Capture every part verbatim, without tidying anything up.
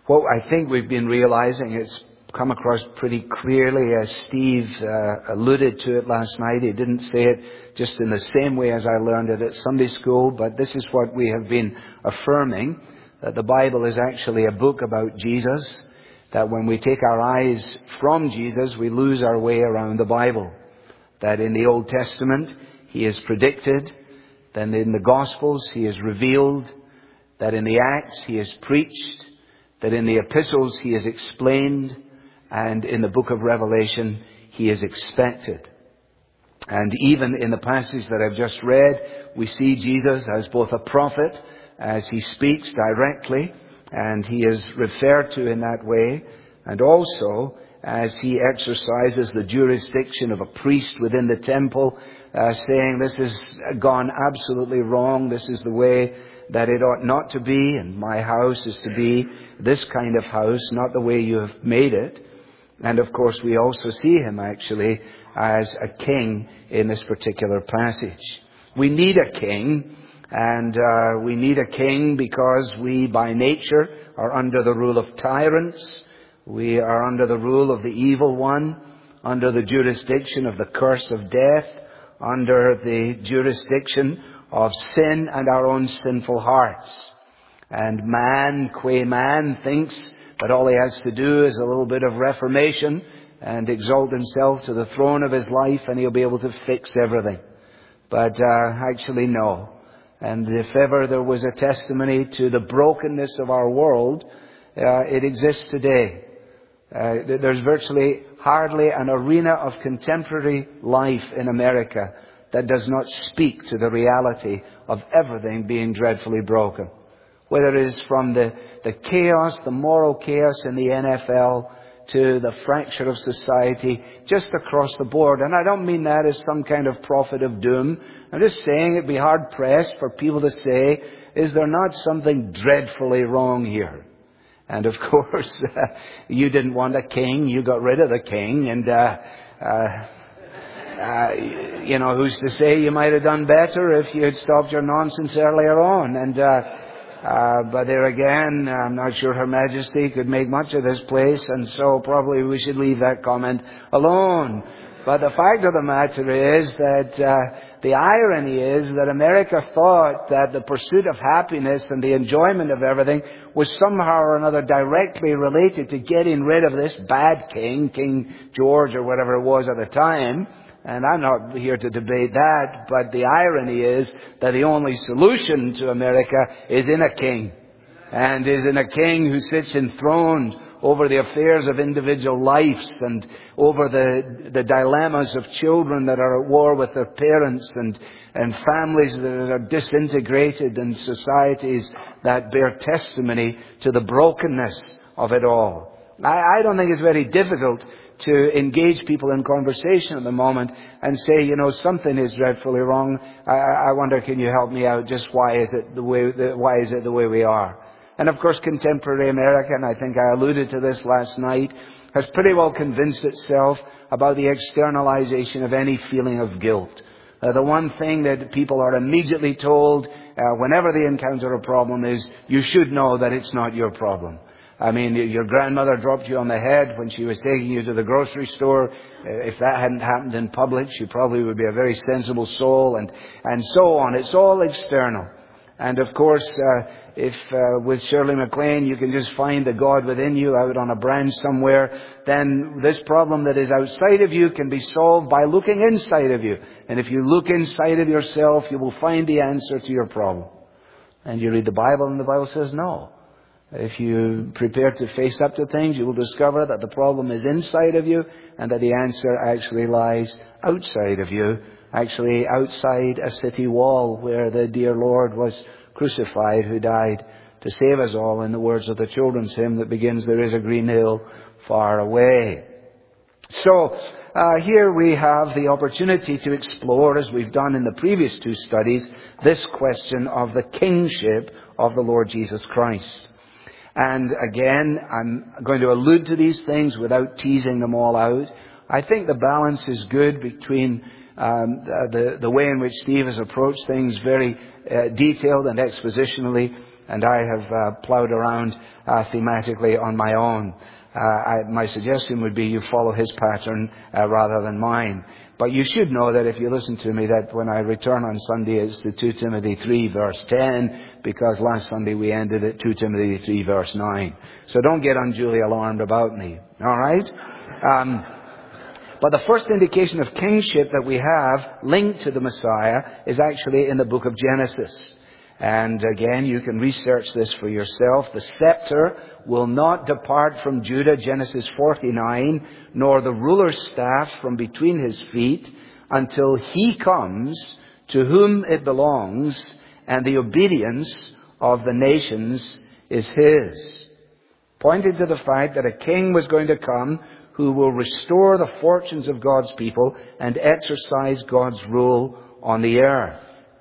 what I think we've been realizing, it's come across pretty clearly as Steve uh, alluded to it last night. He didn't say it just in the same way as I learned it at Sunday school, but this is what we have been affirming, that the Bible is actually a book about Jesus, that when we take our eyes from Jesus, we lose our way around the Bible. That in the Old Testament, He is predicted, then in the Gospels, He is revealed, that in the Acts, He is preached, that in the Epistles, He is explained, and in the book of Revelation, He is expected. And even in the passage that I've just read, we see Jesus as both a prophet, as He speaks directly, and He is referred to in that way, and also as He exercises the jurisdiction of a priest within the temple, uh, saying, this has gone absolutely wrong, this is the way that it ought not to be, and my house is to be this kind of house, not the way you have made it. And of course we also see Him actually as a king in this particular passage. We need a king, and uh, we need a king because we by nature are under the rule of tyrants. We are under the rule of the evil one, under the jurisdiction of the curse of death, under the jurisdiction of sin and our own sinful hearts. And man, qua man, thinks that all he has to do is a little bit of reformation and exalt himself to the throne of his life, and he'll be able to fix everything. But uh, actually no. And if ever there was a testimony to the brokenness of our world, uh, it exists today. Uh, there's virtually hardly an arena of contemporary life in America that does not speak to the reality of everything being dreadfully broken. Whether it is from the, the chaos, the moral chaos in the N F L, to the fracture of society just across the board. And I don't mean that as some kind of prophet of doom. I'm just saying it'd be hard pressed for people to say, is there not something dreadfully wrong here? And of course, uh, you didn't want a king. You got rid of the king. And, uh, uh, uh, you know, who's to say you might have done better if you had stopped your nonsense earlier on. And, uh, Uh, but there again, I'm not sure Her Majesty could make much of this place, and so probably we should leave that comment alone. But the fact of the matter is that uh, the irony is that America thought that the pursuit of happiness and the enjoyment of everything was somehow or another directly related to getting rid of this bad king, King George or whatever it was at the time. And I'm not here to debate that, but the irony is that the only solution to America is in a king. And is in a king who sits enthroned over the affairs of individual lives and over the, the dilemmas of children that are at war with their parents, and, and families that are disintegrated, and societies that bear testimony to the brokenness of it all. I, I don't think it's very difficult to engage people in conversation at the moment and say, you know, something is dreadfully wrong. I, I wonder, can you help me out? Just why is it the way, the, why is it the way we are? And of course, contemporary America, and I think I alluded to this last night, has pretty well convinced itself about the externalization of any feeling of guilt. Uh, the one thing that people are immediately told uh, whenever they encounter a problem is, you should know that it's not your problem. I mean, your grandmother dropped you on the head when she was taking you to the grocery store. If that hadn't happened in public, she probably would be a very sensible soul, and, and so on. It's all external. And of course, uh, if uh, with Shirley MacLaine you can just find the God within you out on a branch somewhere, then this problem that is outside of you can be solved by looking inside of you. And if you look inside of yourself, you will find the answer to your problem. And you read the Bible, and the Bible says no. If you prepare to face up to things, you will discover that the problem is inside of you, and that the answer actually lies outside of you, actually outside a city wall where the dear Lord was crucified, who died to save us all, in the words of the children's hymn that begins, "There is a green hill far away." So, uh, here we have the opportunity to explore, as we've done in the previous two studies, this question of the kingship of the Lord Jesus Christ. And again, I'm going to allude to these things without teasing them all out. I think the balance is good between um, the, the way in which Steve has approached things, very uh, detailed and expositionally, and I have uh, plowed around uh, thematically on my own. Uh, I, my suggestion would be you follow his pattern uh, rather than mine. But you should know that if you listen to me, that when I return on Sunday, it's to Second Timothy three, verse ten, because last Sunday we ended at Second Timothy three, verse nine. So don't get unduly alarmed about me. All right? Um, but the first indication of kingship that we have linked to the Messiah is actually in the book of Genesis. And again, you can research this for yourself. The scepter will not depart from Judah, Genesis forty-nine, nor the ruler's staff from between his feet, until he comes to whom it belongs, and the obedience of the nations is his. Pointing to the fact that a king was going to come who will restore the fortunes of God's people and exercise God's rule on the earth.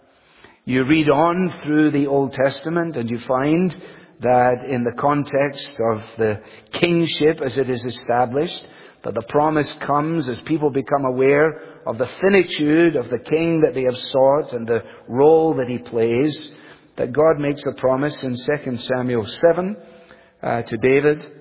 You read on through the Old Testament and you find that in the context of the kingship as it is established, that the promise comes as people become aware of the finitude of the king that they have sought and the role that he plays, that God makes a promise in Second Samuel seven uh, to David.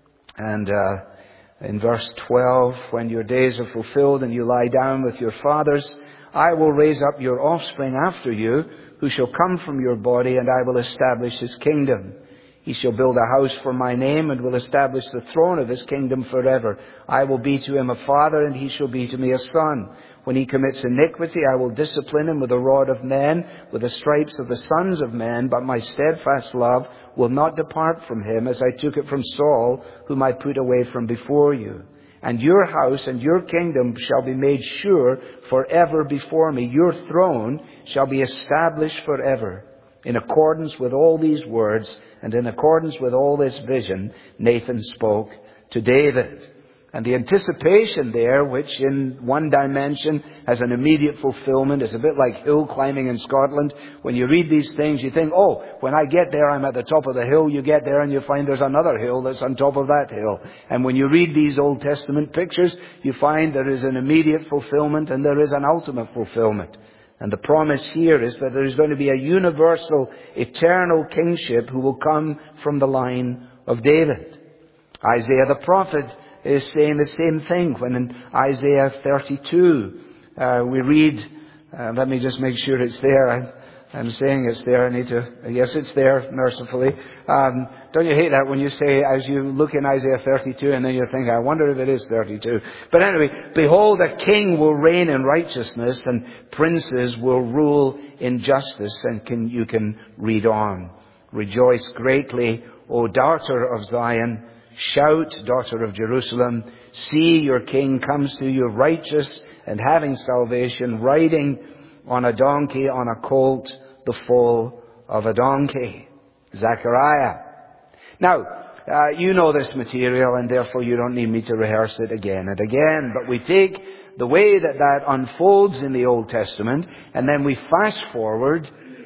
And uh, in verse twelve, when your days are fulfilled and you lie down with your fathers, I will raise up your offspring after you, who shall come from your body, and I will establish his kingdom. He shall build a house for my name, and will establish the throne of his kingdom forever. I will be to him a father, and he shall be to me a son. When he commits iniquity, I will discipline him with the rod of men, with the stripes of the sons of men, but my steadfast love will not depart from him, as I took it from Saul, whom I put away from before you. And your house and your kingdom shall be made sure forever before me. Your throne shall be established forever. In accordance with all these words and in accordance with all this vision, Nathan spoke to David. And the anticipation there, which in one dimension has an immediate fulfillment, is a bit like hill climbing in Scotland. When you read these things, you think, oh, when I get there, I'm at the top of the hill. You get there and you find there's another hill that's on top of that hill. And when you read these Old Testament pictures, you find there is an immediate fulfillment and there is an ultimate fulfillment. And the promise here is that there is going to be a universal, eternal kingship who will come from the line of David. Isaiah the prophet is saying the same thing when in Isaiah thirty-two uh, we read, uh, let me just make sure it's there. I, I'm saying it's there. I need to, yes, it's there, mercifully. Um, don't you hate that when you say, as you look in Isaiah thirty-two and then you think, I wonder if it is thirty-two. But anyway, behold, a king will reign in righteousness and princes will rule in justice. And can, you can read on. Rejoice greatly, O daughter of Zion. Shout, daughter of Jerusalem. See, your king comes to you righteous and having salvation, riding on a donkey, on a colt, the foal of a donkey. Zechariah. Now, uh, you know this material and therefore you don't need me to rehearse it again and again. But we take the way that that unfolds in the Old Testament and then we fast forward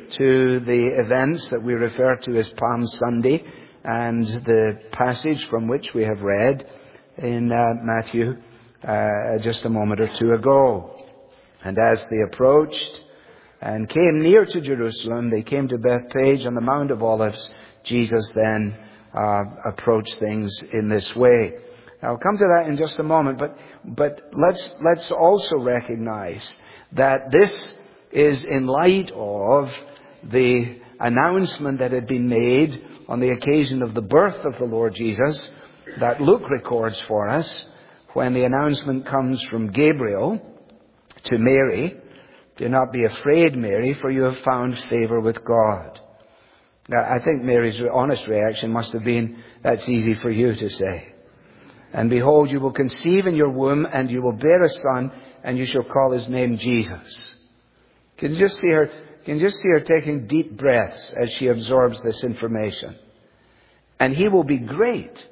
to the events that we refer to as Palm Sunday and the passage from which we have read in uh, Matthew uh, just a moment or two ago. And as they approached and came near to Jerusalem, they came to Bethphage on the Mount of Olives. Jesus then uh, approached things in this way. I'll come to that in just a moment, but but let's let's also recognize that this is in light of the announcement that had been made on the occasion of the birth of the Lord Jesus that Luke records for us, when the announcement comes from Gabriel to Mary, do not be afraid, Mary, for you have found favor with God. Now, I think Mary's honest reaction must have been, that's easy for you to say. And behold, you will conceive in your womb, and you will bear a son, and you shall call his name Jesus. Can you just see her? Can you just see her taking deep breaths as she absorbs this information? And he will be great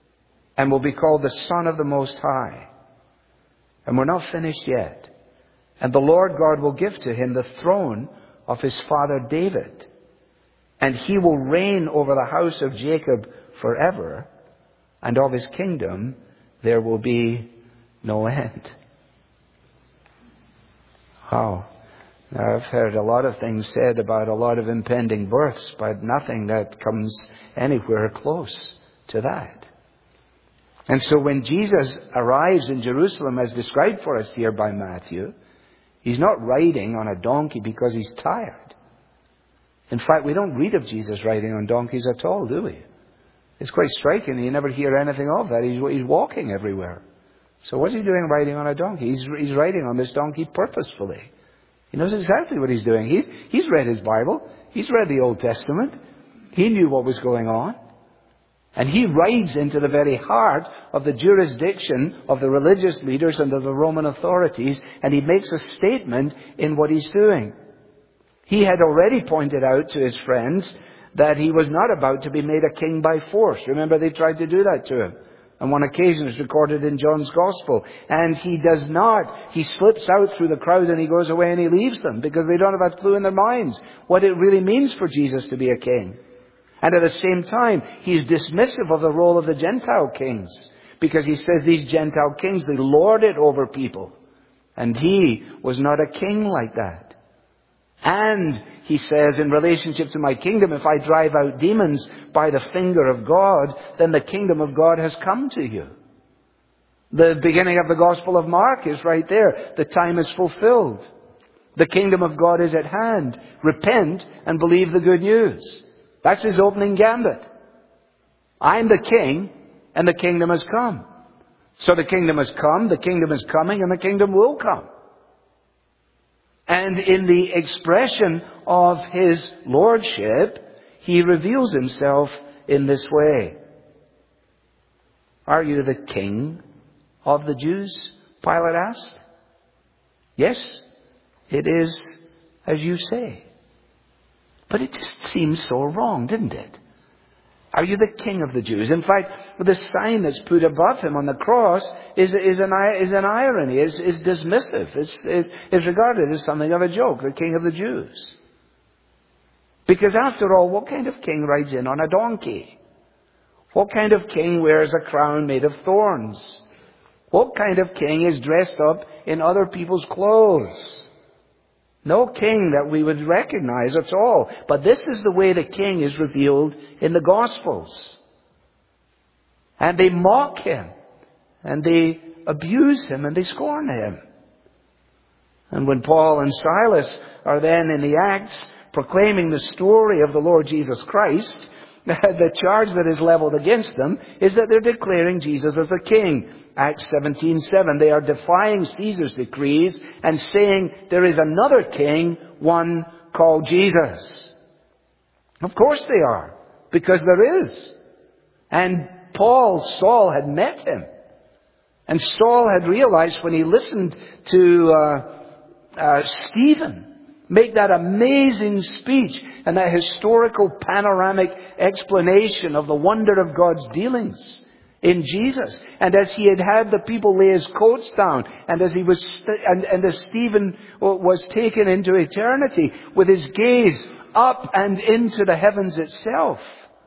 and will be called the Son of the Most High. And we're not finished yet. And the Lord God will give to him the throne of his father David. And he will reign over the house of Jacob forever. And of his kingdom there will be no end. Wow. Now, I've heard a lot of things said about a lot of impending births, but nothing that comes anywhere close to that. And so when Jesus arrives in Jerusalem, as described for us here by Matthew, he's not riding on a donkey because he's tired. In fact, we don't read of Jesus riding on donkeys at all, do we? It's quite striking. You never hear anything of that. He's, he's walking everywhere. So what's he doing riding on a donkey? He's, he's riding on this donkey purposefully. He knows exactly what he's doing. He's, he's read his Bible. He's read the Old Testament. He knew what was going on. And he rides into the very heart of the jurisdiction of the religious leaders and of the Roman authorities, and he makes a statement in what he's doing. He had already pointed out to his friends that he was not about to be made a king by force. Remember, they tried to do that to him. On one occasion, it's recorded in John's Gospel. And he does not. He slips out through the crowd and he goes away and he leaves them because they don't have a clue in their minds what it really means for Jesus to be a king. And at the same time, he's dismissive of the role of the Gentile kings because he says these Gentile kings, they lord it over people. And he was not a king like that. And he says, in relationship to my kingdom, if I drive out demons by the finger of God, then the kingdom of God has come to you. The beginning of the Gospel of Mark is right there. The time is fulfilled. The kingdom of God is at hand. Repent and believe the good news. That's his opening gambit. I'm the king, and the kingdom has come. So the kingdom has come, the kingdom is coming, and the kingdom will come. And in the expression of his lordship, he reveals himself in this way. Are you the king of the Jews? Pilate asked. Yes, it is as you say. But it just seems so wrong, didn't it? Are you the king of the Jews? In fact, the sign that's put above him on the cross is, is, an, is an irony, is, is dismissive. It's, is, is regarded as something of a joke, the king of the Jews. Because after all, what kind of king rides in on a donkey? What kind of king wears a crown made of thorns? What kind of king is dressed up in other people's clothes? No king that we would recognize at all. But this is the way the king is revealed in the Gospels. And they mock him. And they abuse him. And they scorn him. And when Paul and Silas are then in the Acts proclaiming the story of the Lord Jesus Christ, the charge that is leveled against them is that they're declaring Jesus as the king. Acts seventeen seven. They are defying Caesar's decrees and saying there is another king, one called Jesus. Of course they are, because there is. And Paul, Saul had met him. And Saul had realized when he listened to uh, uh, Stephen make that amazing speech and that historical panoramic explanation of the wonder of God's dealings in Jesus. And as he had had the people lay his coats down, and as he was, st- and, and as Stephen was taken into eternity with his gaze up and into the heavens itself.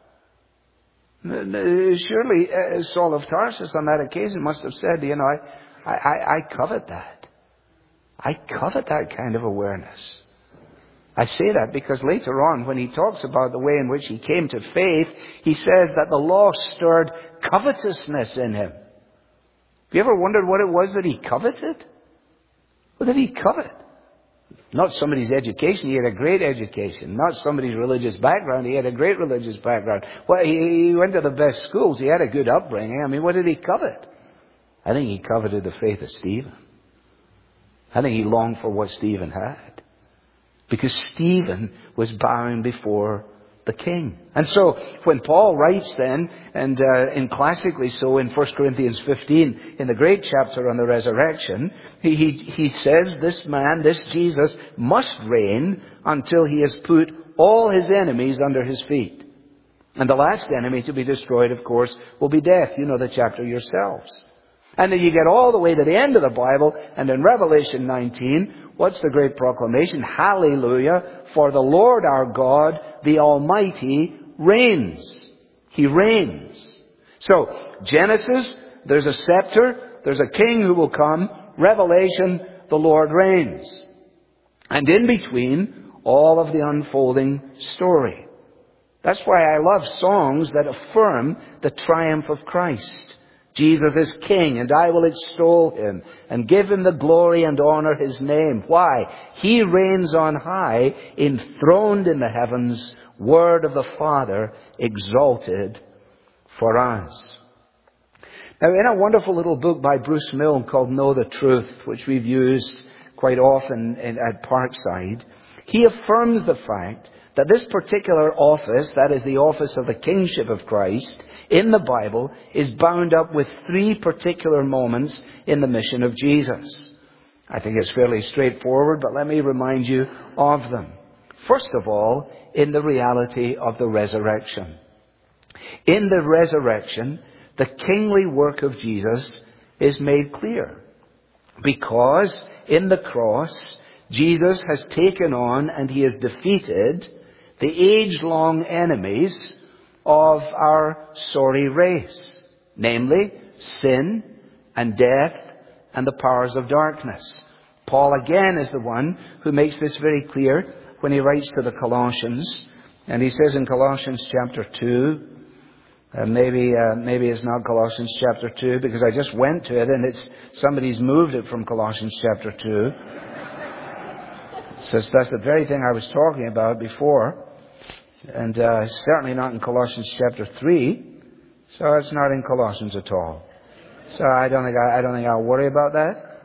Surely uh, Saul of Tarsus on that occasion must have said, you know, I, I, I covet that. I covet that kind of awareness. I say that because later on, when he talks about the way in which he came to faith, he says that the law stirred covetousness in him. Have you ever wondered what it was that he coveted? What did he covet? Not somebody's education. He had a great education. Not somebody's religious background. He had a great religious background. Well, he, he went to the best schools. He had a good upbringing. I mean, what did he covet? I think he coveted the faith of Stephen. I think he longed for what Stephen had. Because Stephen was bowing before the king. And so when Paul writes then, and uh, in classically so in First Corinthians fifteen, in the great chapter on the resurrection, he, he, he says this man, this Jesus, must reign until he has put all his enemies under his feet. And the last enemy to be destroyed, of course, will be death. You know the chapter yourselves. And then you get all the way to the end of the Bible, and in Revelation nineteen, what's the great proclamation? Hallelujah, for the Lord our God, the Almighty, reigns. He reigns. So, Genesis, there's a scepter, there's a king who will come. Revelation, the Lord reigns. And in between, all of the unfolding story. That's why I love songs that affirm the triumph of Christ. Jesus is King, and I will extol Him, and give Him the glory and honor His name. Why? He reigns on high, enthroned in the heavens, Word of the Father, exalted for us. Now, in a wonderful little book by Bruce Milne called Know the Truth, which we've used quite often in, at Parkside, he affirms the fact that this particular office, that is the office of the kingship of Christ, in the Bible, is bound up with three particular moments in the mission of Jesus. I think it's fairly straightforward, but let me remind you of them. First of all, in the reality of the resurrection. In the resurrection, the kingly work of Jesus is made clear. Because in the cross, Jesus has taken on and He has defeated the age-long enemies of our sorry race. Namely, sin and death and the powers of darkness. Paul again is the one who makes this very clear when he writes to the Colossians. And he says in Colossians chapter two, Uh, maybe, uh, maybe it's not Colossians chapter two, because I just went to it and it's, somebody's moved it from Colossians chapter two. So that's the very thing I was talking about before. And, uh, certainly not in Colossians chapter three. So it's not in Colossians at all. So I don't think I, I don't think I'll worry about that.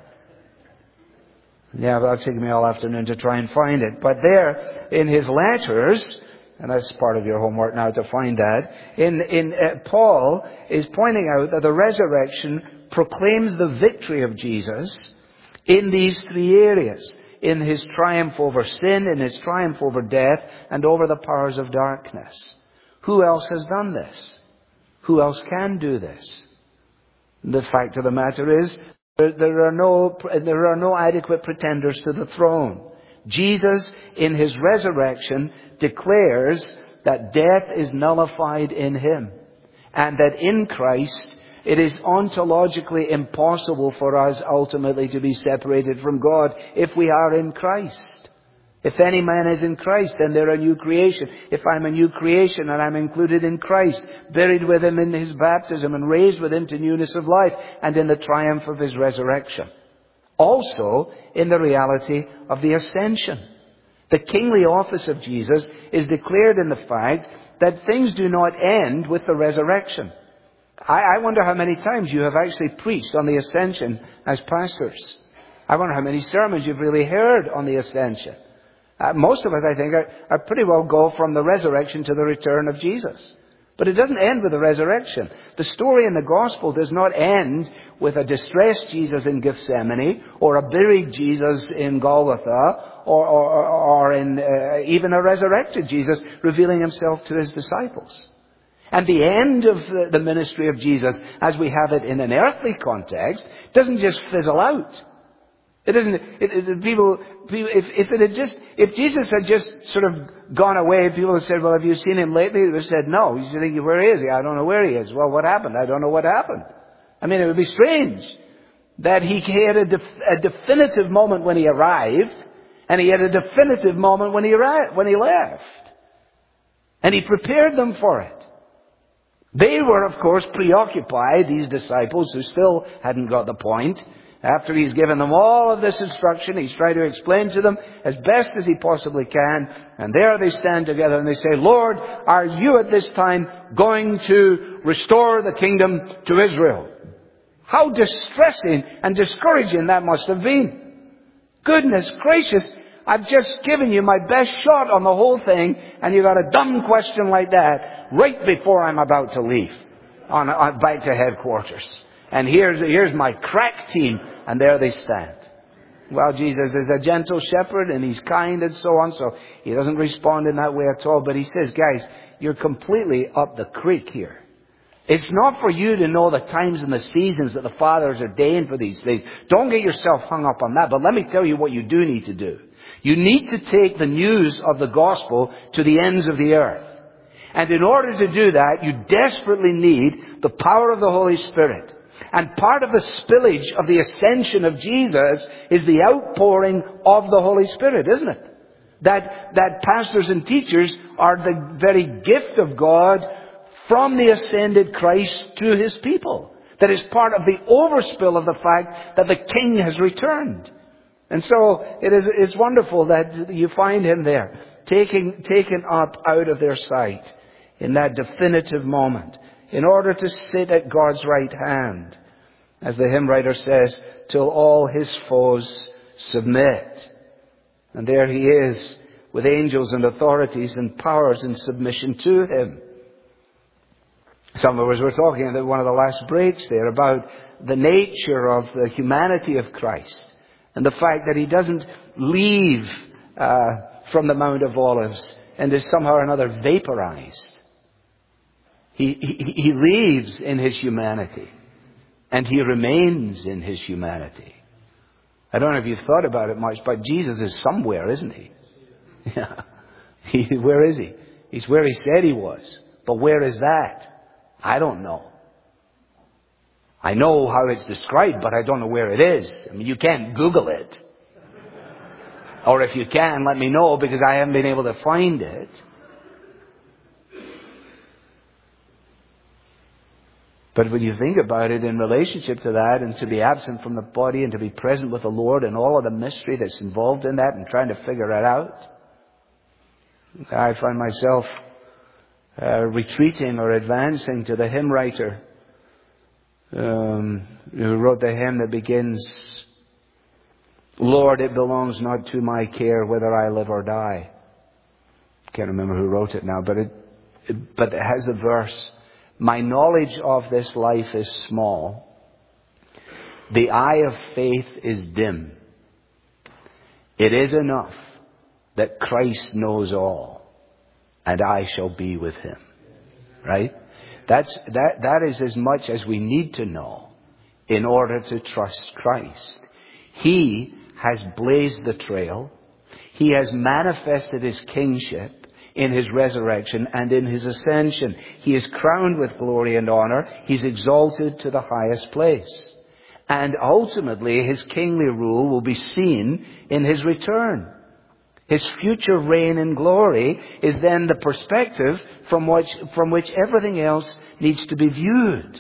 Yeah, but it'll take me all afternoon to try and find it. But there, in his letters, and that's part of your homework now to find that. In, in uh, Paul is pointing out that the resurrection proclaims the victory of Jesus in these three areas. In His triumph over sin, in His triumph over death, and over the powers of darkness. Who else has done this? Who else can do this? The fact of the matter is, there, there are no, there are no adequate pretenders to the throne. Jesus, in His resurrection, declares that death is nullified in Him. And that in Christ, it is ontologically impossible for us ultimately to be separated from God if we are in Christ. If any man is in Christ, then they're a new creation. If I'm a new creation and I'm included in Christ, buried with Him in His baptism and raised with Him to newness of life and in the triumph of His resurrection. Also, in the reality of the ascension. The kingly office of Jesus is declared in the fact that things do not end with the resurrection. I, I wonder how many times you have actually preached on the ascension as pastors. I wonder how many sermons you've really heard on the ascension. Uh, most of us, I think, are, are pretty well go from the resurrection to the return of Jesus. But it doesn't end with the resurrection. The story in the gospel does not end with a distressed Jesus in Gethsemane, or a buried Jesus in Golgotha, or, or, or in uh, even a resurrected Jesus revealing Himself to His disciples. And the end of the, the ministry of Jesus, as we have it in an earthly context, doesn't just fizzle out. It doesn't. It, it, people, people, if, if it had just, if Jesus had just sort of gone away, people had said, "Well, have you seen Him lately?" They said, "No." You think, "Where is He?" "I don't know where He is." "Well, what happened?" "I don't know what happened." I mean, it would be strange that He had a, def, a definitive moment when He arrived, and He had a definitive moment when He arrived, when He left, and He prepared them for it. They were, of course, preoccupied, these disciples who still hadn't got the point. After He's given them all of this instruction, He's trying to explain to them as best as He possibly can. And there they stand together and they say, "Lord, are You at this time going to restore the kingdom to Israel?" How distressing and discouraging that must have been. Goodness gracious, I've just given you my best shot on the whole thing, and you've got a dumb question like that right before I'm about to leave on, on back to headquarters. And here's, here's my crack team, and there they stand. Well, Jesus is a gentle shepherd, and He's kind and so on, so He doesn't respond in that way at all. But He says, "Guys, you're completely up the creek here. It's not for you to know the times and the seasons that the Father has ordained for these things. Don't get yourself hung up on that. But let me tell you what you do need to do. You need to take the news of the gospel to the ends of the earth. And in order to do that, you desperately need the power of the Holy Spirit. And part of the spillage of the ascension of Jesus is the outpouring of the Holy Spirit, isn't it? That, that pastors and teachers are the very gift of God from the ascended Christ to His people. That is part of the overspill of the fact that the King has returned. And so it is it's wonderful that you find Him there, taking, taken up out of their sight in that definitive moment, in order to sit at God's right hand, as the hymn writer says, till all His foes submit. And there He is, with angels and authorities and powers in submission to Him. Some of us were talking at one of the last breaks there about the nature of the humanity of Christ, and the fact that He doesn't leave uh, from the Mount of Olives and is somehow or another vaporized. He, he, he leaves in His humanity, and He remains in His humanity. I don't know if you've thought about it much, but Jesus is somewhere, isn't He? Yeah. He, where is He? He's where He said He was. But where is that? I don't know. I know how it's described, but I don't know where it is. I mean, you can't Google it. Or if you can, let me know, because I haven't been able to find it. But when you think about it in relationship to that, and to be absent from the body and to be present with the Lord and all of the mystery that's involved in that and trying to figure it out, I find myself uh, retreating or advancing to the hymn writer um, who wrote the hymn that begins, Lord, it belongs not to my care whether I live or die. Can't remember who wrote it now, but it, it but it has the verse, my knowledge of this life is small. The eye of faith is dim. It is enough that Christ knows all, and I shall be with Him. Right? That's, that, that is as much as we need to know in order to trust Christ. He has blazed the trail. He has manifested His kingship in His resurrection and in His ascension. He is crowned with glory and honor. He's exalted to the highest place. And ultimately, His kingly rule will be seen in His return. His future reign in glory is then the perspective from which, from which everything else needs to be viewed.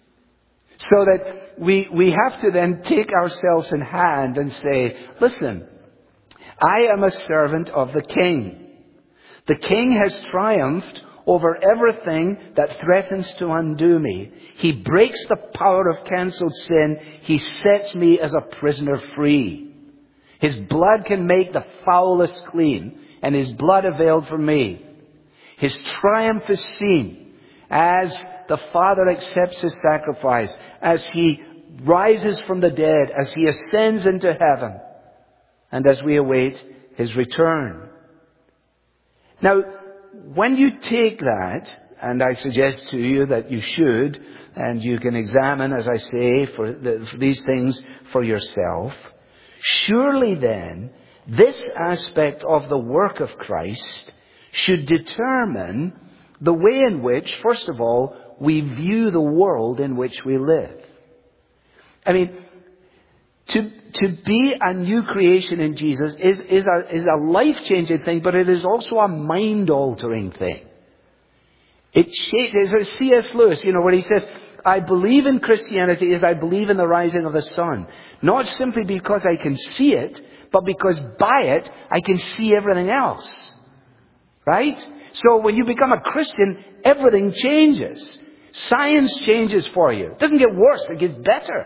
So that we, we have to then take ourselves in hand and say, listen, I am a servant of the King. The King has triumphed over everything that threatens to undo me. He breaks the power of cancelled sin. He sets me as a prisoner free. His blood can make the foulest clean, and His blood availed for me. His triumph is seen as the Father accepts His sacrifice, as He rises from the dead, as He ascends into heaven, and as we await His return. Now, when you take that, and I suggest to you that you should, and you can examine, as I say, for, the, for these things for yourself, surely then, this aspect of the work of Christ should determine the way in which, first of all, we view the world in which we live. I mean, to, to be a new creation in Jesus is, is a, is a life-changing thing, but it is also a mind-altering thing. It is as C S Lewis, you know, where he says, I believe in Christianity as I believe in the rising of the sun. Not simply because I can see it, but because by it I can see everything else. Right? So when you become a Christian, everything changes. Science changes for you. It doesn't get worse, it gets better.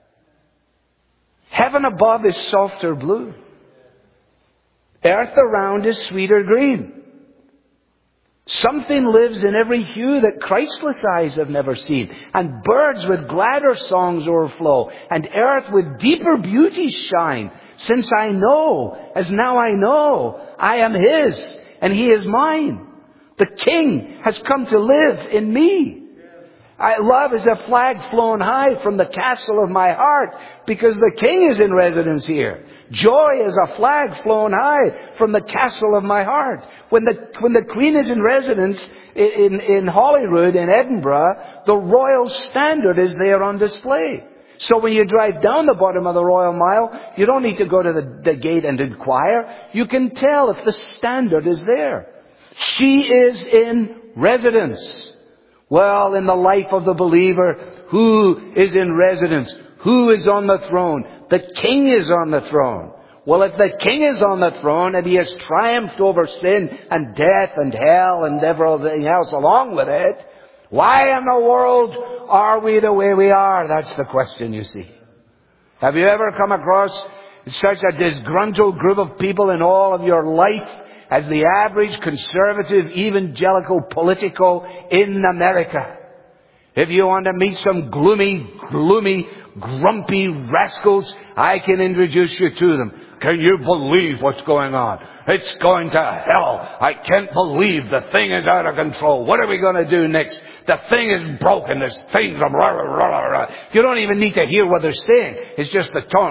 Heaven above is softer blue. Earth around is sweeter green. Something lives in every hue that Christless eyes have never seen. And birds with gladder songs overflow. And earth with deeper beauty shine. Since I know, as now I know, I am His and He is mine. The King has come to live in me. I, love is a flag flown high from the castle of my heart because the King is in residence here. Joy is a flag flown high from the castle of my heart. When the, when the Queen is in residence in, in, in Holyrood, in Edinburgh, the royal standard is there on display. So when you drive down the bottom of the Royal Mile, you don't need to go to the, the gate and inquire. You can tell if the standard is there. She is in residence. Well, in the life of the believer, who is in residence? Who is on the throne? The King is on the throne. Well, if the King is on the throne and He has triumphed over sin and death and hell and everything else along with it, why in the world are we the way we are? That's the question, you see. Have you ever come across such a disgruntled group of people in all of your life as the average conservative evangelical politico in America? If you want to meet some gloomy, gloomy, grumpy rascals, I can introduce you to them. Can you believe what's going on? It's going to hell. I can't believe the thing is out of control. What are we going to do next? The thing is broken. There's things. You don't even need to hear what they're saying. It's just the tone.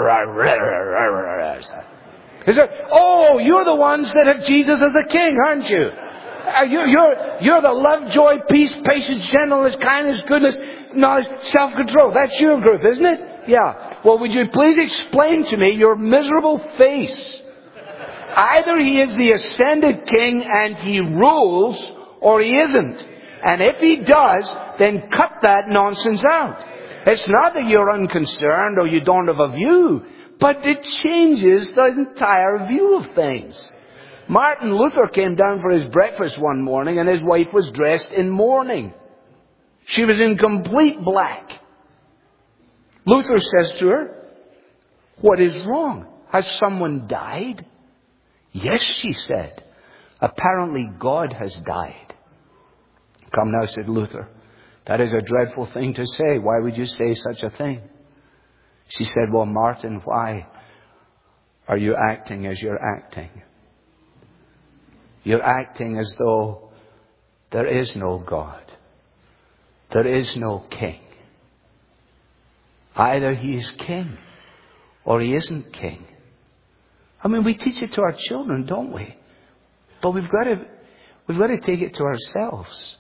Is it? Oh, you're the ones that have Jesus as a king, aren't you? Uh, you you're, you're the love, joy, peace, patience, gentleness, kindness, goodness, knowledge, self-control. That's your group, isn't it? Yeah. Well, would you please explain to me your miserable face? Either He is the ascended king and He rules, or He isn't. And if He does, then cut that nonsense out. It's not that you're unconcerned or you don't have a view, but it changes the entire view of things. Martin Luther came down for his breakfast one morning and his wife was dressed in mourning. She was in complete black. Luther says to her, "What is wrong? Has someone died?" "Yes," she said. "Apparently God has died." "Come now," said Luther. "That is a dreadful thing to say. Why would you say such a thing?" She said, "Well, Martin, why are you acting as you're acting? You're acting as though there is no God. There is no king. Either He is king or He isn't king." I mean, we teach it to our children, don't we? But we've got to, we've got to take it to ourselves.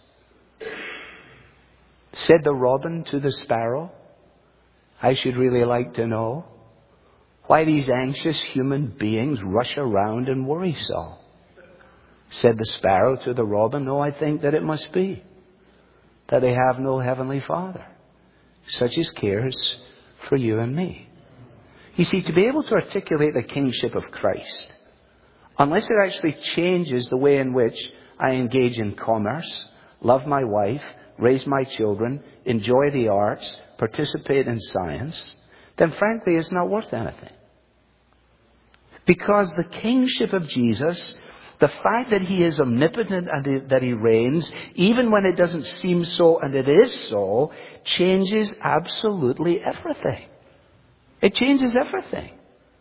Said the robin to the sparrow, "I should really like to know why these anxious human beings rush around and worry so." Said the sparrow to the robin, "Oh, I think that it must be that they have no heavenly Father, such as cares for you and me." You see, to be able to articulate the kingship of Christ, unless it actually changes the way in which I engage in commerce, love my wife, raise my children, enjoy the arts, participate in science, then frankly it's not worth anything. Because the kingship of Jesus, the fact that He is omnipotent and that He reigns, even when it doesn't seem so and it is so, changes absolutely everything. It changes everything.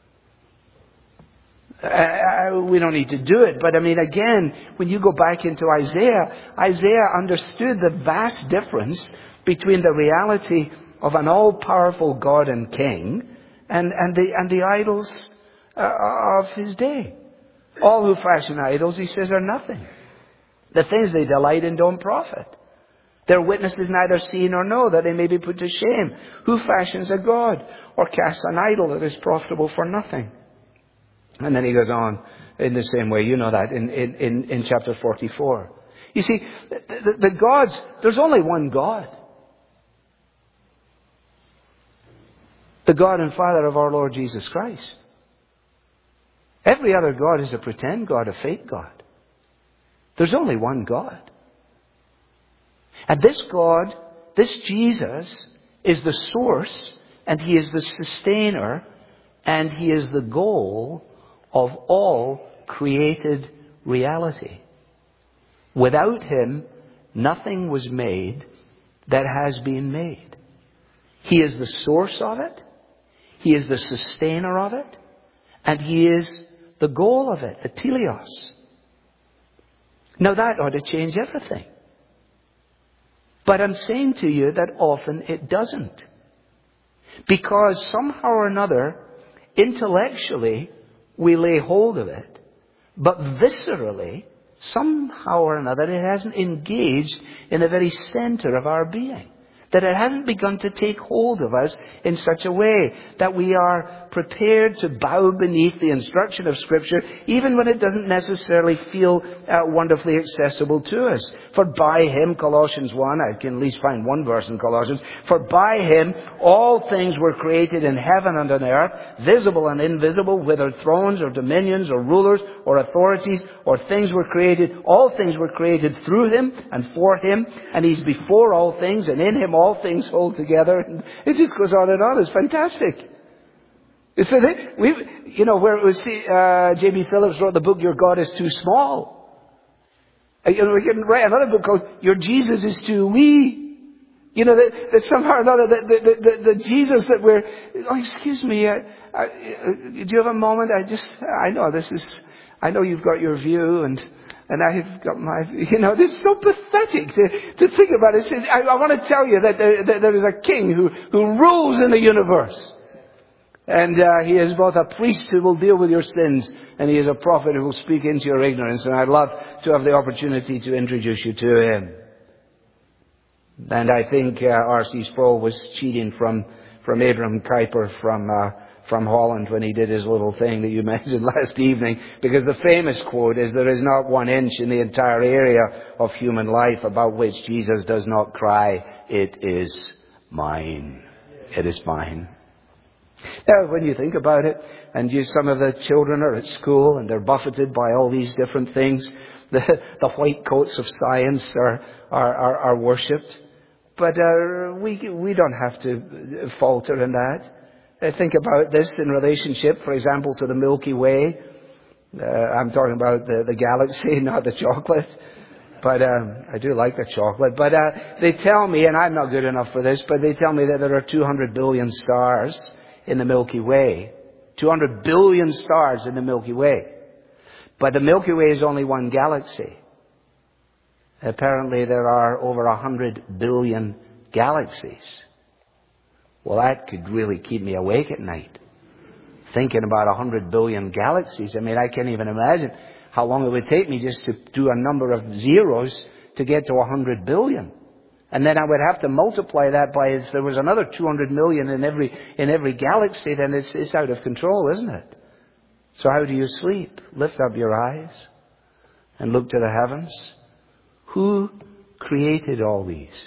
Uh, we don't need to do it, but I mean, again, when you go back into Isaiah, Isaiah understood the vast difference between the reality of an all-powerful God and King and, and, the, and the idols uh, of His day. All who fashion idols, He says, are nothing. The things they delight in don't profit. Their witnesses neither see nor know, that they may be put to shame. Who fashions a god or casts an idol that is profitable for nothing? And then he goes on in the same way. You know that in, in, in, in chapter forty-four. You see, the, the, the gods, there's only one God. The God and Father of our Lord Jesus Christ. Every other God is a pretend God, a fake God. There's only one God. And this God, this Jesus, is the source, and He is the sustainer, and He is the goal of all created reality. Without Him, nothing was made that has been made. He is the source of it, He is the sustainer of it, and He is the goal of it, the teleos. Now that ought to change everything. But I'm saying to you that often it doesn't. Because somehow or another, intellectually, we lay hold of it. But viscerally, somehow or another, it hasn't engaged in the very center of our being. That it hasn't begun to take hold of us in such a way that we are prepared to bow beneath the instruction of Scripture, even when it doesn't necessarily feel uh, wonderfully accessible to us. For by Him, Colossians one, I can at least find one verse in Colossians, for by Him all things were created in heaven and on earth, visible and invisible, whether thrones or dominions or rulers or authorities or things were created. All things were created through Him and for Him, and He's before all things, and in Him all things hold together. It just goes on and on. It's fantastic. So that we've, you know, where it was, uh, J B Phillips wrote the book, Your God is Too Small. Uh, you know, we can write another book called Your Jesus is Too Wee. You know, that, that somehow or another, the, the, the, the Jesus that we're, oh, excuse me, uh, uh, do you have a moment? I just, I know this is, I know you've got your view, and And I've got my, you know, this is so pathetic to, to think about it. I, I want to tell you that there, that there is a king who, who rules in the universe. And uh, he is both a priest who will deal with your sins, and he is a prophet who will speak into your ignorance. And I'd love to have the opportunity to introduce you to him. And I think uh, R C Sproul was cheating from, from Abraham Kuyper from... Uh, from Holland when he did his little thing that you mentioned last evening, because the famous quote is, there is not one inch in the entire area of human life about which Jesus does not cry, it is mine. It is mine. Now, when you think about it, and you, some of the children are at school and they're buffeted by all these different things, the, the white coats of science are, are, are, are worshipped. But uh, we, we don't have to falter in that. Think about this in relationship, for example, to the Milky Way. Uh, I'm talking about the, the galaxy, not the chocolate. But um, I do like the chocolate. But uh, they tell me, and I'm not good enough for this, but they tell me that there are two hundred billion stars in the Milky Way. two hundred billion stars in the Milky Way. But the Milky Way is only one galaxy. Apparently there are over one hundred billion galaxies. Well, that could really keep me awake at night. Thinking about a hundred billion galaxies. I mean, I can't even imagine how long it would take me just to do a number of zeros to get to a hundred billion. And then I would have to multiply that by, if there was another two hundred million in every, in every galaxy, then it's, it's out of control, isn't it? So how do you sleep? Lift up your eyes and look to the heavens. Who created all these?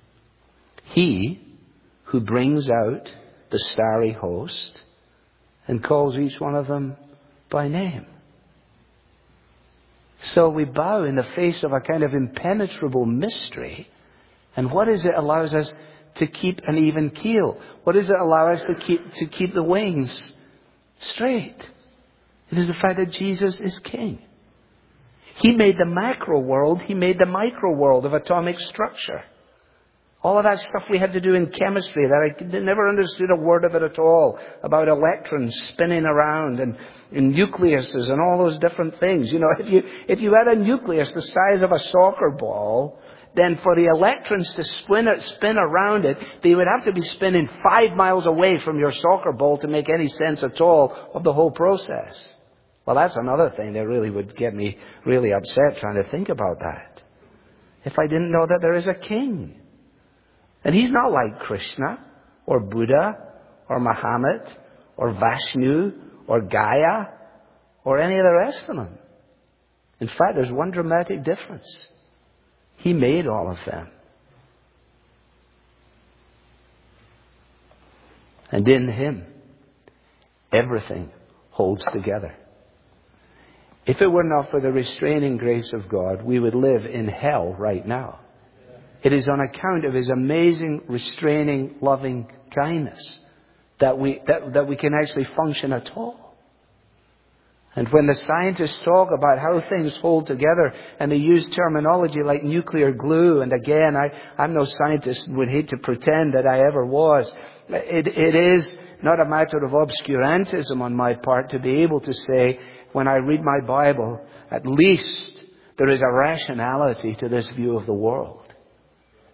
He who brings out the starry host and calls each one of them by name. So we bow in the face of a kind of impenetrable mystery. And what is it allows us to keep an even keel? What does it allow us to keep, to keep the wings straight? It is the fact that Jesus is King. He made the macro world. He made the micro world of atomic structure. All of that stuff we had to do in chemistry that I never understood a word of it at all, about electrons spinning around and, and nucleuses and all those different things. You know, if you, if you had a nucleus the size of a soccer ball, then for the electrons to spin, spin around it, they would have to be spinning five miles away from your soccer ball to make any sense at all of the whole process. Well, that's another thing that really would get me really upset trying to think about that. If I didn't know that there is a king. And he's not like Krishna, or Buddha, or Muhammad, or Vishnu, or Gaia, or any of the rest of them. In fact, there's one dramatic difference. He made all of them. And in Him, everything holds together. If it were not for the restraining grace of God, we would live in hell right now. It is on account of His amazing, restraining, loving kindness that we, that, that we can actually function at all. And when the scientists talk about how things hold together, and they use terminology like nuclear glue, and again, I, I'm no scientist and would hate to pretend that I ever was. It, it is not a matter of obscurantism on my part to be able to say, when I read my Bible, at least there is a rationality to this view of the world.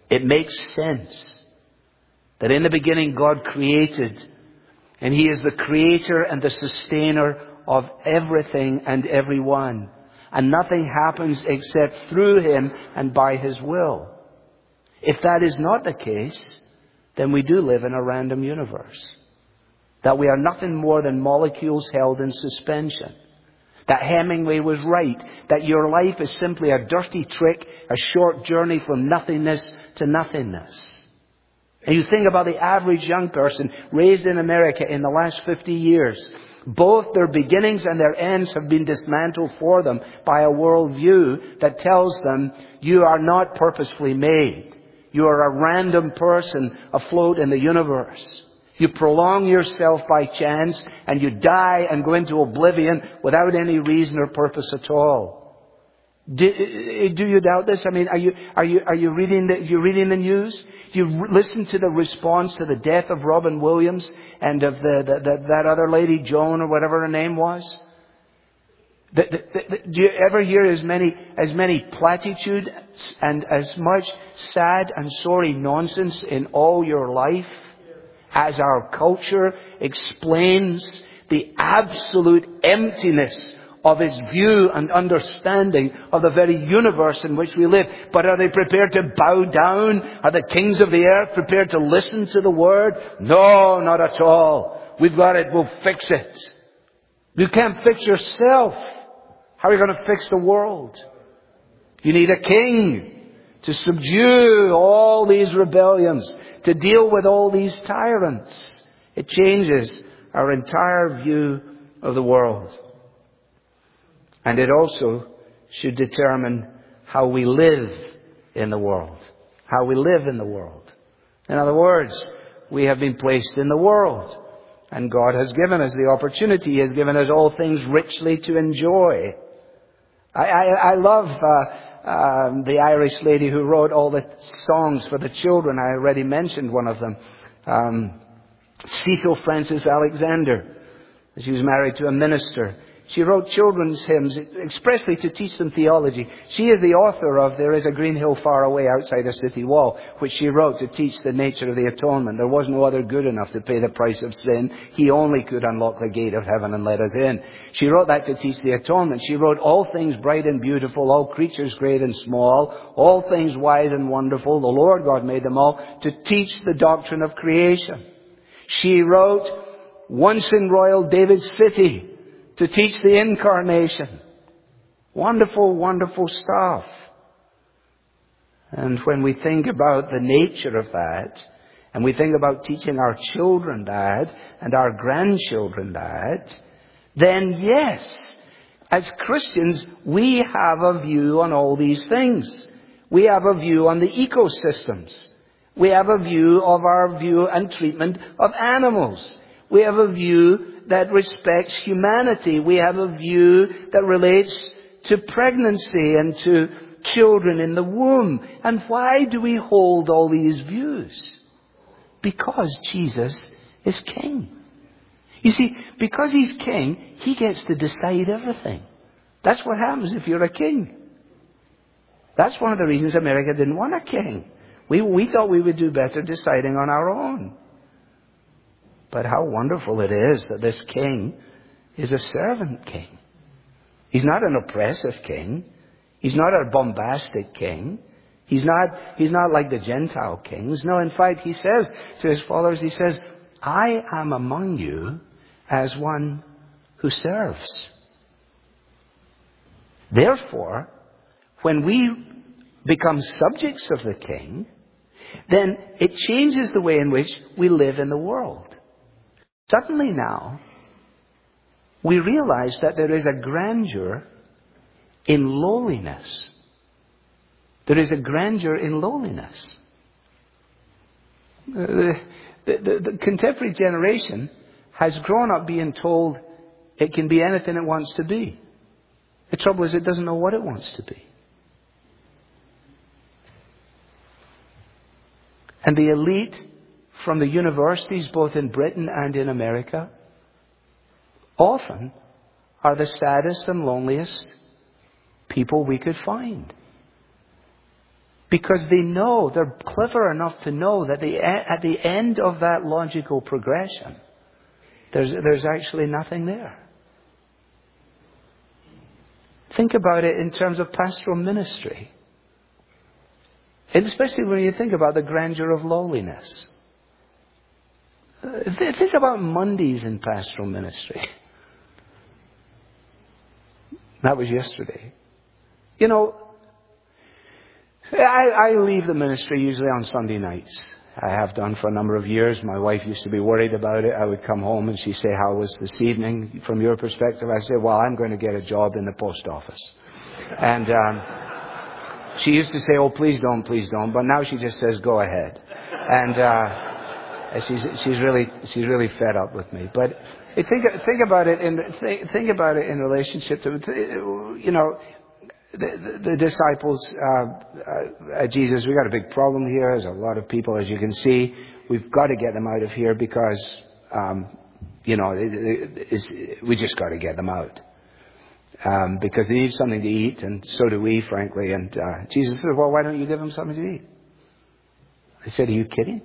It makes sense that in the beginning God created, and He is the creator and the sustainer of everything and everyone. And nothing happens except through Him and by His will. If that is not the case, then we do live in a random universe. That we are nothing more than molecules held in suspension. That Hemingway was right. That your life is simply a dirty trick, a short journey from nothingness to nothingness. And you think about the average young person raised in America in the last fifty years. Both their beginnings and their ends have been dismantled for them by a worldview that tells them you are not purposefully made. You are a random person afloat in the universe. You prolong yourself by chance and you die and go into oblivion without any reason or purpose at all. Do, do you doubt this? I mean, are you are you are you reading the you reading the news? You listen to the response to the death of Robin Williams and of the, the, the that other lady, Joan or whatever her name was. The, the, the, do you ever hear as many as many platitudes and as much sad and sorry nonsense in all your life as our culture explains the absolute emptiness of its view and understanding of the very universe in which we live? But are they prepared to bow down? Are the kings of the earth prepared to listen to the word? No, not at all. We've got it. We'll fix it. You can't fix yourself. How are you going to fix the world? You need a king to subdue all these rebellions, to deal with all these tyrants. It changes our entire view of the world. And it also should determine how we live in the world. How we live in the world. In other words, we have been placed in the world. And God has given us the opportunity. He has given us all things richly to enjoy. I, I, I love uh, um, the Irish lady who wrote all the songs for the children. I already mentioned one of them. Um, Cecil Frances Alexander. She was married to a minister. She wrote children's hymns expressly to teach them theology. She is the author of There is a Green Hill Far Away Outside a City Wall, which she wrote to teach the nature of the atonement. There was no other good enough to pay the price of sin. He only could unlock the gate of heaven and let us in. She wrote that to teach the atonement. She wrote all things bright and beautiful, all creatures great and small, all things wise and wonderful. The Lord God made them all to teach the doctrine of creation. She wrote Once in Royal David's City, to teach the incarnation. Wonderful, wonderful stuff. And when we think about the nature of that, and we think about teaching our children that, and our grandchildren that, then yes, as Christians, we have a view on all these things. We have a view on the ecosystems. We have a view of our view and treatment of animals. We have a view that respects humanity. We have a view that relates to pregnancy and to children in the womb. And why do we hold all these views? Because Jesus is King. You see, because He's King, He gets to decide everything. That's what happens if you're a king. That's one of the reasons America didn't want a king. We, we thought we would do better deciding on our own. But how wonderful it is that this king is a servant king. He's not an oppressive king. He's not a bombastic king. He's not, he's not like the Gentile kings. No, in fact, he says to his followers, he says, I am among you as one who serves. Therefore, when we become subjects of the king, then it changes the way in which we live in the world. Suddenly now, we realize that there is a grandeur in lowliness. There is a grandeur in lowliness. The, the, the, the contemporary generation has grown up being told it can be anything it wants to be. The trouble is it doesn't know what it wants to be. And the elite from the universities, both in Britain and in America, often are the saddest and loneliest people we could find. Because they know, they're clever enough to know that the, at the end of that logical progression, there's, there's actually nothing there. Think about it in terms of pastoral ministry. And especially when you think about the grandeur of lowliness. Think about Mondays in pastoral ministry. That was yesterday. You know, I, I leave the ministry usually on Sunday nights. I have done for a number of years. My wife used to be worried about it. I would come home and she'd say, how was this evening from your perspective? I said, well, I'm going to get a job in the post office. And um, she used to say, oh, please don't, please don't. But now she just says, go ahead. And uh, she's she's really she's really fed up with me. But think think about it in think, think about it in relationship to, you know, The, the, the disciples, uh, uh, Jesus, we've got a big problem here. There's a lot of people, as you can see. We've got to get them out of here because, um, you know, it, it, it's, we just got to get them out. Um, because they need something to eat, and so do we, frankly. And uh, Jesus said, well, why don't you give them something to eat? I said, are you kidding?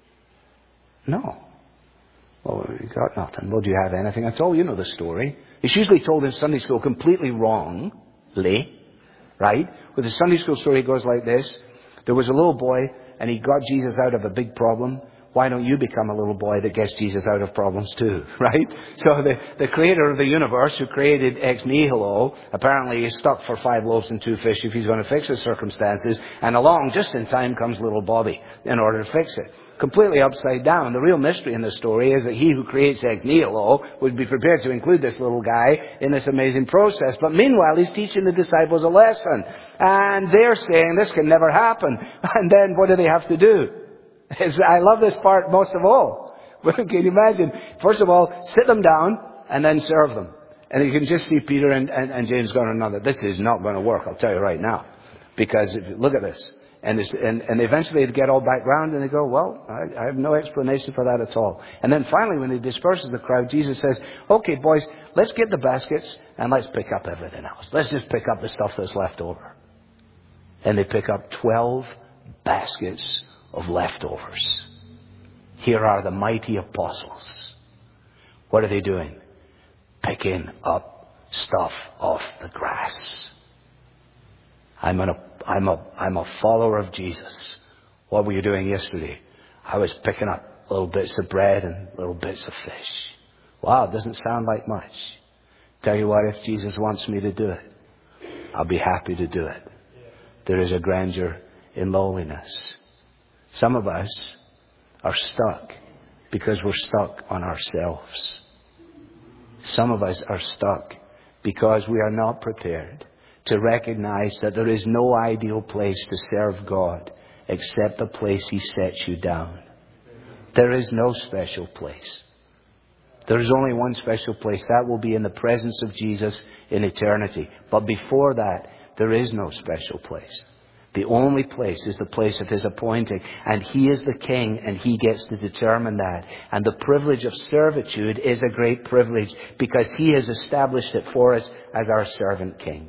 No. Well, we got nothing. Well, do you have anything? I told you, you know the story. It's usually told in Sunday school completely wrongly. Right? With the Sunday school story, it goes like this. There was a little boy, and he got Jesus out of a big problem. Why don't you become a little boy that gets Jesus out of problems too? Right? So the, the creator of the universe, who created ex nihilo, apparently is stuck for five loaves and two fish if he's going to fix his circumstances. And along, just in time, comes little Bobby in order to fix it. Completely upside down. The real mystery in the story is that he who creates ex nihilo would be prepared to include this little guy in this amazing process. But meanwhile, he's teaching the disciples a lesson. And they're saying this can never happen. And then what do they have to do? It's, I love this part most of all. Can you imagine? First of all, sit them down and then serve them. And you can just see Peter and, and, and James going, another. This is not going to work, I'll tell you right now. Because if you look at this. And, this, and, and eventually they get all back round and they go, well, I, I have no explanation for that at all. And then finally, when he disperses the crowd, Jesus says, okay, boys, let's get the baskets and let's pick up everything else. Let's just pick up the stuff that's left over. And they pick up twelve baskets of leftovers. Here are the mighty apostles. What are they doing? Picking up stuff off the grass. I'm an I'm a, I'm a follower of Jesus. What were you doing yesterday? I was picking up little bits of bread and little bits of fish. Wow, it doesn't sound like much. Tell you what, if Jesus wants me to do it, I'll be happy to do it. There is a grandeur in lowliness. Some of us are stuck because we're stuck on ourselves. Some of us are stuck because we are not prepared to recognize that there is no ideal place to serve God except the place He sets you down. There is no special place. There is only one special place. That will be in the presence of Jesus in eternity. But before that, there is no special place. The only place is the place of His appointing. And He is the King, and He gets to determine that. And the privilege of servitude is a great privilege because He has established it for us as our servant King.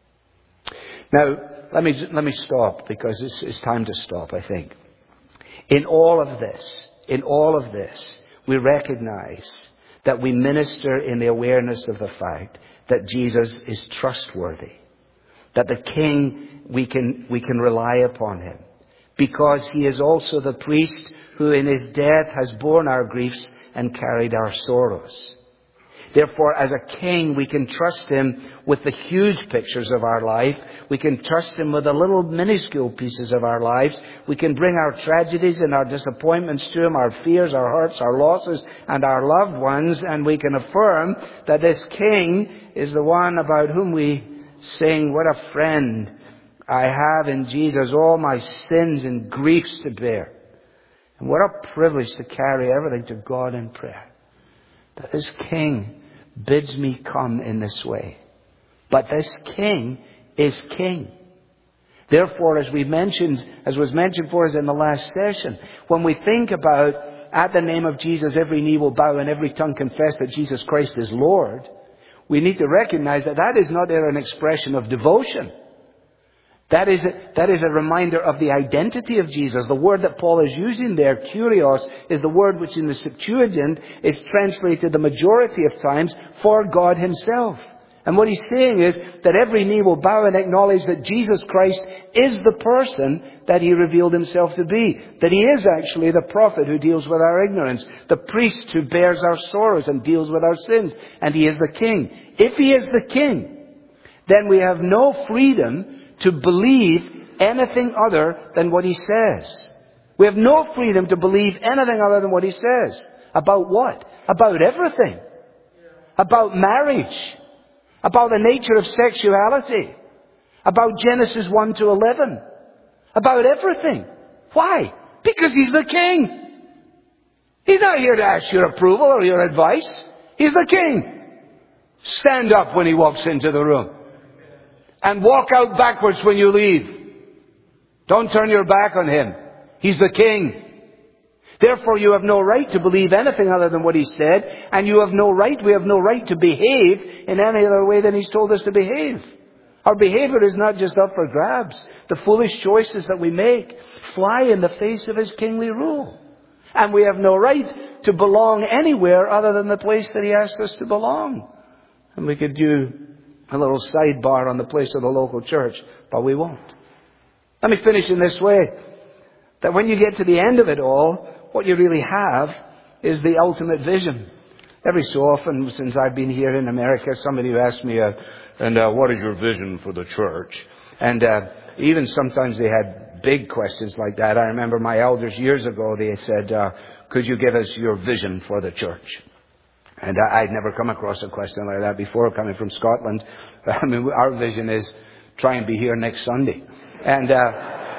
Now, let me let me stop because it's, it's time to stop, I think. In all of this, in all of this, we recognize that we minister in the awareness of the fact that Jesus is trustworthy. That the King, we can, we can rely upon Him. Because He is also the priest who in His death has borne our griefs and carried our sorrows. Therefore, as a King, we can trust Him with the huge pictures of our life. We can trust Him with the little minuscule pieces of our lives. We can bring our tragedies and our disappointments to Him, our fears, our hurts, our losses, and our loved ones. And we can affirm that this King is the one about whom we sing, what a friend I have in Jesus, all my sins and griefs to bear. And what a privilege to carry everything to God in prayer. That this King bids me come in this way. But this King is King. Therefore, as we mentioned, as was mentioned for us in the last session, when we think about at the name of Jesus, every knee will bow and every tongue confess that Jesus Christ is Lord, we need to recognize that that is not an expression of devotion. That is, a, that is a reminder of the identity of Jesus. The word that Paul is using there, kurios, is the word which in the Septuagint is translated the majority of times for God himself. And what he's saying is that every knee will bow and acknowledge that Jesus Christ is the person that he revealed himself to be. That he is actually the prophet who deals with our ignorance, the priest who bears our sorrows and deals with our sins, and he is the king. If he is the king, then we have no freedom to believe anything other than what he says. We have no freedom to believe anything other than what he says. About what? About everything. About marriage. About the nature of sexuality. About Genesis one to eleven. About everything. Why? Because he's the king. He's not here to ask your approval or your advice. He's the king. Stand up when he walks into the room. And walk out backwards when you leave. Don't turn your back on him. He's the king. Therefore, you have no right to believe anything other than what he said. And you have no right, we have no right to behave in any other way than he's told us to behave. Our behavior is not just up for grabs. The foolish choices that we make fly in the face of his kingly rule. And we have no right to belong anywhere other than the place that he asks us to belong. And we could do a little sidebar on the place of the local church, but we won't. Let me finish in this way. That when you get to the end of it all, what you really have is the ultimate vision. Every so often, since I've been here in America, somebody who asked me, uh, and uh, what is your vision for the church? And uh, even sometimes they had big questions like that. I remember my elders years ago, they said, uh, could you give us your vision for the church? And I'd never come across a question like that before, coming from Scotland. I mean, our vision is try and be here next Sunday. And, uh,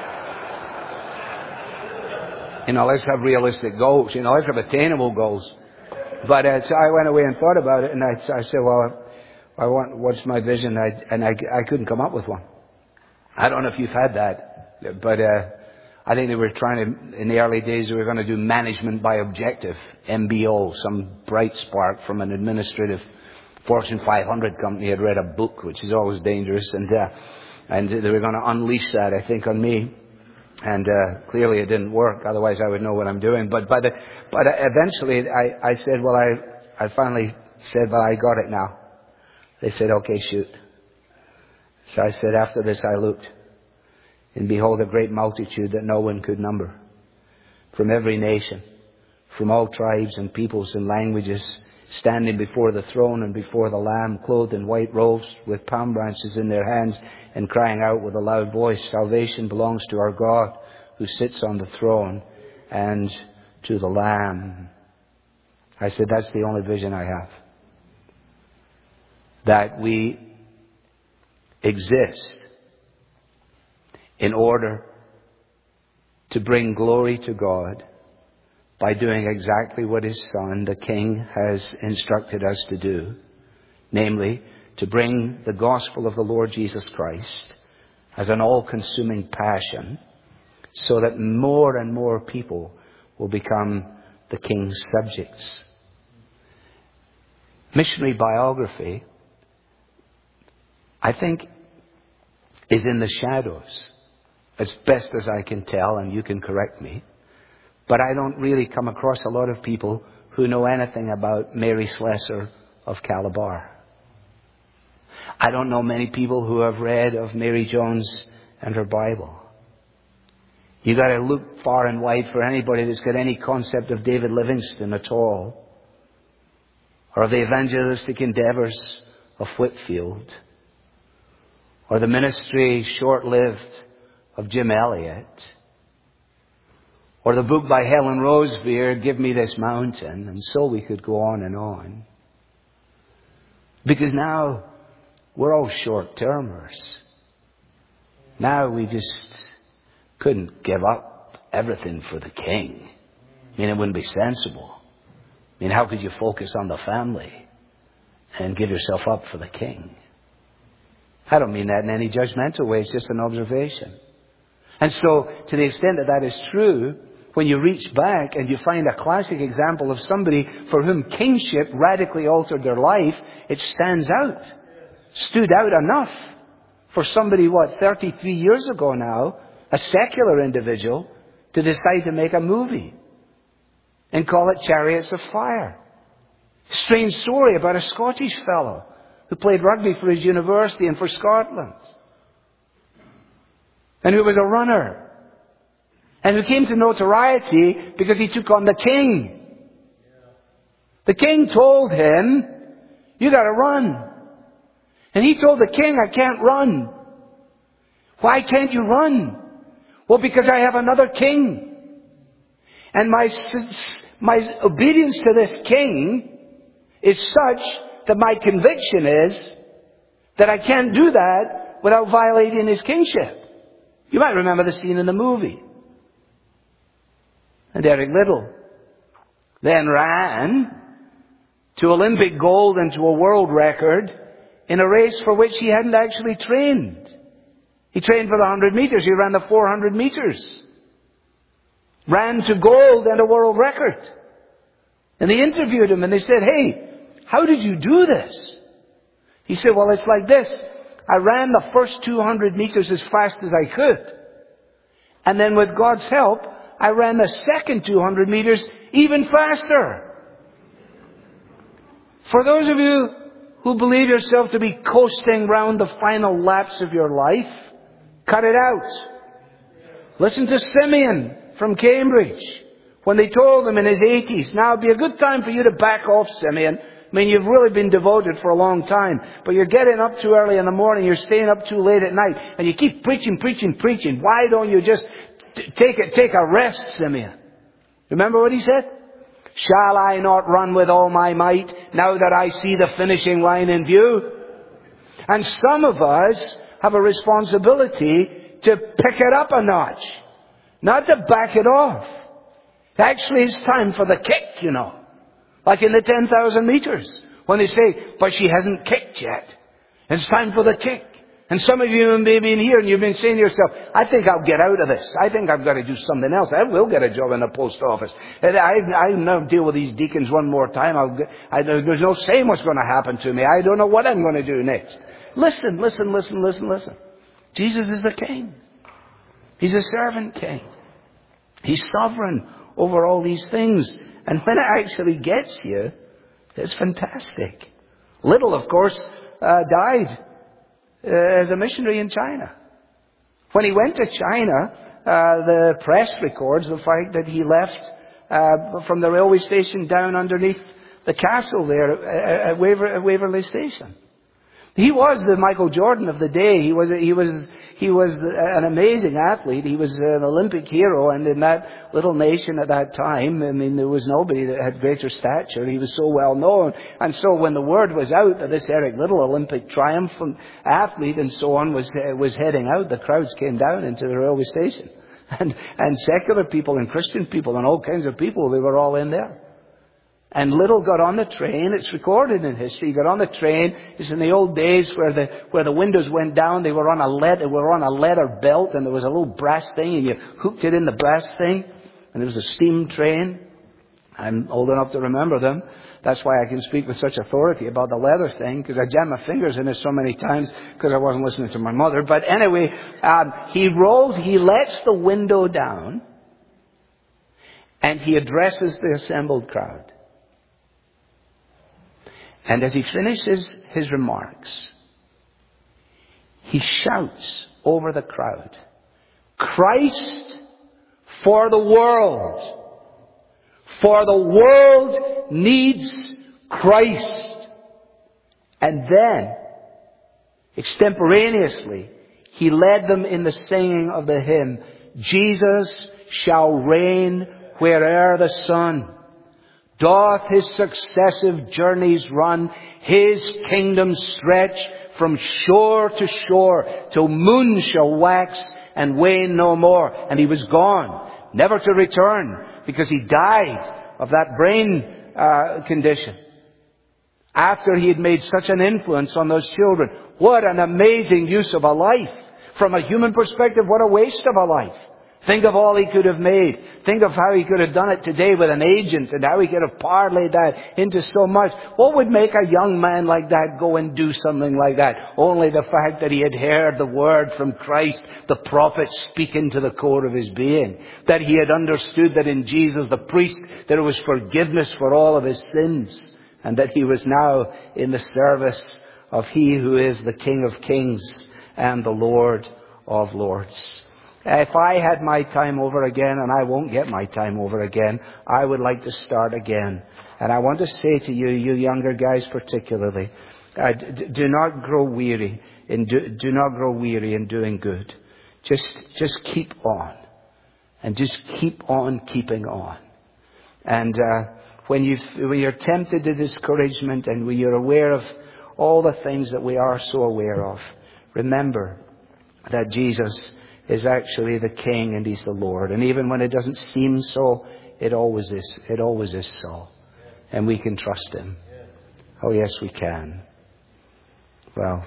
you know, let's have realistic goals. You know, let's have attainable goals. But uh, so I went away and thought about it, and I, I said, well, I want, what's my vision? I, and I, I couldn't come up with one. I don't know if you've had that, but uh, I think they were trying to, in the early days, they were going to do management by objective, M B O, some bright spark from an administrative Fortune five hundred company had read a book, which is always dangerous, and uh, and they were going to unleash that, I think, on me. And uh, clearly it didn't work, otherwise I would know what I'm doing. But by the, but eventually I, I said, well, I, I finally said, well, I got it now. They said, okay, shoot. So I said, after this I looked. And behold, a great multitude that no one could number, from every nation, from all tribes and peoples and languages, standing before the throne and before the Lamb, clothed in white robes, with palm branches in their hands, and crying out with a loud voice, salvation belongs to our God, who sits on the throne, and to the Lamb. I said, that's the only vision I have. That we exist in order to bring glory to God by doing exactly what His Son, the King, has instructed us to do. Namely, to bring the gospel of the Lord Jesus Christ as an all-consuming passion, so that more and more people will become the King's subjects. Missionary biography, I think, is in the shadows, as best as I can tell, and you can correct me. But I don't really come across a lot of people who know anything about Mary Slessor of Calabar. I don't know many people who have read of Mary Jones and her Bible. You got to look far and wide for anybody that's got any concept of David Livingstone at all, or the evangelistic endeavors of Whitfield, or the ministry short-lived of Jim Elliot, or the book by Helen Roseveare, Give Me This Mountain, and so we could go on and on. Because now we're all short-termers. Now we just couldn't give up everything for the King. I mean, it wouldn't be sensible. I mean, how could you focus on the family and give yourself up for the King? I don't mean that in any judgmental way. It's just an observation. And so, to the extent that that is true, when you reach back and you find a classic example of somebody for whom kingship radically altered their life, it stands out. Stood out enough for somebody, what, thirty-three years ago now, a secular individual, to decide to make a movie and call it Chariots of Fire. Strange story about a Scottish fellow who played rugby for his university and for Scotland, and who was a runner, and who came to notoriety because he took on the king. The king told him, you got to run. And he told the king, I can't run. Why can't you run? Well, because I have another king. And my, my obedience to this king is such that my conviction is that I can't do that without violating his kingship. You might remember the scene in the movie. And Eric Liddell then ran to Olympic gold and to a world record in a race for which he hadn't actually trained. He trained for the one hundred meters. He ran the four hundred meters. Ran to gold and a world record. And they interviewed him and they said, hey, how did you do this? He said, well, it's like this. I ran the first two hundred meters as fast as I could. And then with God's help, I ran the second two hundred meters even faster. For those of you who believe yourself to be coasting round the final laps of your life, cut it out. Listen to Simeon from Cambridge when they told him in his eighties, now it'd be a good time for you to back off, Simeon. I mean, you've really been devoted for a long time, but you're getting up too early in the morning, you're staying up too late at night, and you keep preaching, preaching, preaching. Why don't you just t- take a, take a rest, Simeon? Remember what he said? Shall I not run with all my might now that I see the finishing line in view? And some of us have a responsibility to pick it up a notch, not to back it off. Actually, it's time for the kick, you know. Like in the ten thousand meters, when they say, but she hasn't kicked yet. It's time for the kick. And some of you may be in here and you've been saying to yourself, I think I'll get out of this. I think I've got to do something else. I will get a job in the post office. And I, I'll never deal with these deacons one more time. I'll get, I, there's no saying what's going to happen to me. I don't know what I'm going to do next. Listen, listen, listen, listen, listen. Jesus is the king. He's a servant king. He's sovereign over all these things. And when it actually gets you, it's fantastic. Liddell, of course, uh, died uh, as a missionary in China. When he went to China, uh, the press records the fact that he left uh, from the railway station down underneath the castle there at, at, Waver, at Waverley Station. He was the Michael Jordan of the day. He was he was he was an amazing athlete. He was an Olympic hero, and in that little nation at that time, I mean, there was nobody that had greater stature. He was so well known, and so when the word was out that this Eric Liddell, Olympic triumphant athlete, and so on, was uh, was heading out, the crowds came down into the railway station, and and secular people and Christian people and all kinds of people. They were all in there. And Liddell got on the train. It's recorded in history. He got on the train. It's in the old days where the where the windows went down. They were on a lead. They were on a leather belt, and there was a little brass thing, and you hooked it in the brass thing. And there was a steam train. I'm old enough to remember them. That's why I can speak with such authority about the leather thing, because I jammed my fingers in it so many times because I wasn't listening to my mother. But anyway, um, he rolls. He lets the window down, and he addresses the assembled crowd. And as he finishes his remarks, he shouts over the crowd, Christ for the world. For the world needs Christ. And then, extemporaneously, he led them in the singing of the hymn, Jesus shall reign where'er the sun doth his successive journeys run, his kingdom stretch from shore to shore, till moon shall wax and wane no more. And he was gone, never to return, because he died of that brain uh, condition after he had made such an influence on those children. What an amazing use of a life. From a human perspective, what a waste of a life. Think of all he could have made. Think of how he could have done it today with an agent and how he could have parlayed that into so much. What would make a young man like that go and do something like that? Only the fact that he had heard the word from Christ, the prophet, speaking to the core of his being. That he had understood that in Jesus the priest, there was forgiveness for all of his sins. And that he was now in the service of he who is the King of Kings and the Lord of Lords. If I had my time over again, and I won't get my time over again, I would like to start again. And I want to say to you, you younger guys particularly, uh, d- do not grow weary in do, do not grow weary in doing good. Just just keep on, and just keep on keeping on. And uh, when you when you're tempted to discouragement, and when you're aware of all the things that we are so aware of, remember that Jesus is actually the King and He's the Lord. And even when it doesn't seem so, it always is. It always is so. And we can trust Him. Oh yes, we can. Well,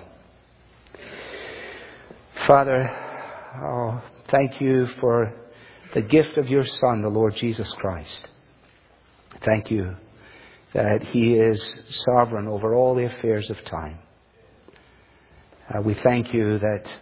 Father, oh, thank you for the gift of your Son, the Lord Jesus Christ. Thank you that He is sovereign over all the affairs of time. Uh, we thank you that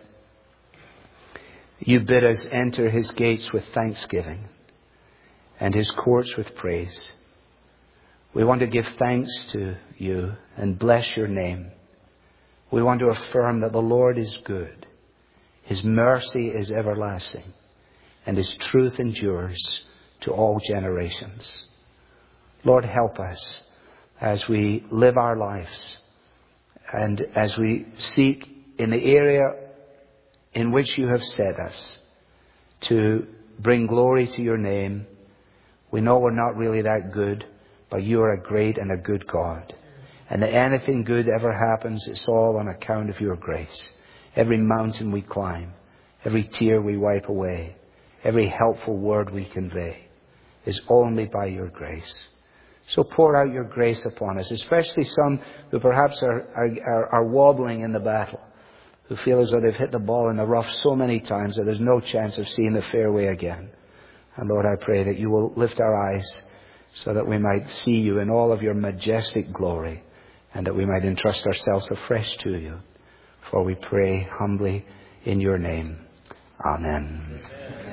you bid us enter His gates with thanksgiving and His courts with praise. We want to give thanks to you and bless your name. We want to affirm that the Lord is good. His mercy is everlasting, and His truth endures to all generations. Lord, help us as we live our lives and as we seek in the area in which you have set us to bring glory to your name. We know we're not really that good, but you are a great and a good God. And that anything good ever happens, it's all on account of your grace. Every mountain we climb, every tear we wipe away, every helpful word we convey is only by your grace. So pour out your grace upon us, especially some who perhaps are, are, are wobbling in the battle, who feel as though they've hit the ball in the rough so many times that there's no chance of seeing the fairway again. And Lord, I pray that you will lift our eyes so that we might see you in all of your majestic glory, and that we might entrust ourselves afresh to you. For we pray humbly in your name. Amen. Amen.